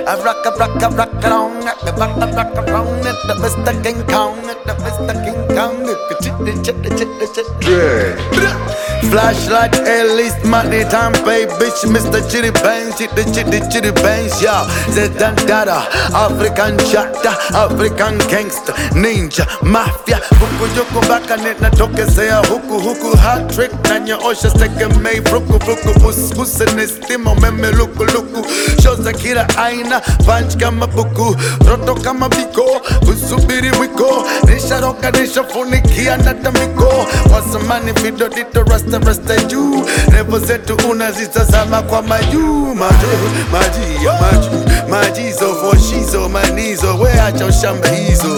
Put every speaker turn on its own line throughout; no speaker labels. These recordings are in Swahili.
I rock along, at the rock along, at the Mr. King Kong, at the Mr. King Kong. Flashlight, at least money time, baby, bitch, Mr. Chitty Bangs, chitty bangs, y'all. Said Dandada, African chatta, African gangster, ninja, mafia. Huku yuku baka nina toke sea huku hot trick. Nanya osha steke mei fruku Pusi nistimo meme luku Shoza kila aina, punch kama buku Roto kama biko, usubiri wiko Nisha roka nisha funikia natamiko Wasamani video dito rasta juu Revo zetu unazitazama kwa majuu Majizo for shizo manizo Weacha ushambe hizo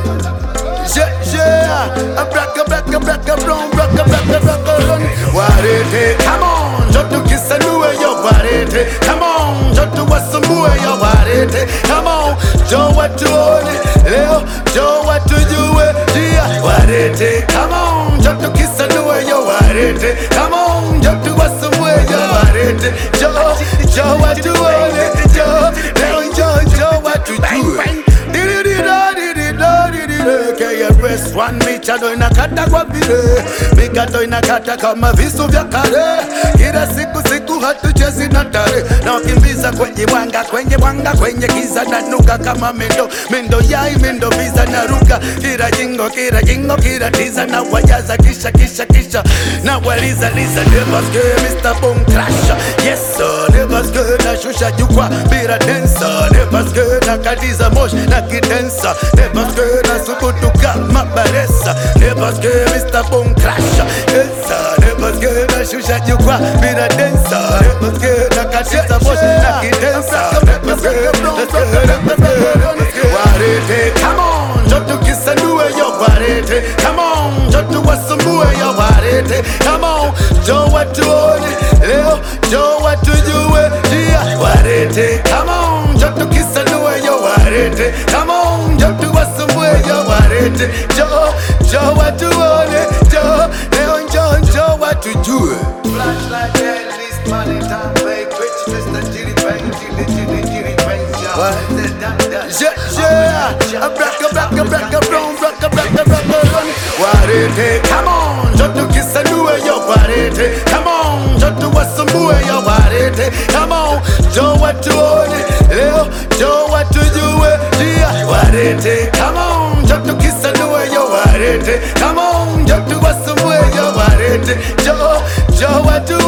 Yeah, braka run. Warete, come on, jotu kisanue yo warete. Come on, jotu wasumue yo warete. Come on, jo watuone, leo jo watujue. Dia warete, come on, jotu kisanue yo warete. Come on, jotu wasumue yo warete. Jo watuone, jo watujue. KRS One michado inakata kwa vile Mikato inakata kama visu vya kare Kila siku hatuchezi na tare Na wakimbiza kwenye mwanga kwenye giza na nuka kama Mendo yai mendo visa na ruka Kira jingo kira tiza na wajaza kisha Na waliza never scared Mr. Boom Crusher. Yes sir, never scared na shusha jukwa Bira dancer, never scared na kadiza mosh na kidensa Never scared na subutuka mabaresa Never scared Mr. Boom Crusher. Yes sir, never scared na shusha jukwa Bira dancer, never scared na kadiza mosh na kidensa Never scared Warete, come on, jotu kisanue yo warete Come on, jotu wasumbue yo warete Come on, jo watuone, leo jo watujue Dia warete, come on, jotu kisanue yo warete Come on, jotu wasumbue yo warete Jo watuone, leo jo watujue Flashlight, at least money time, babe Bitch, Mr. Chitty Bang, chitty bang, Yeah, braka run. Warete, come on, jotu kisanue yo warete. Come on, jotu wasumbue yo warete. Come on, jo watuone, leo jo watujue. Dia warete, come on, jotu kisanue yo warete. Come on, jotu wasumbue yo warete. Jo watuone.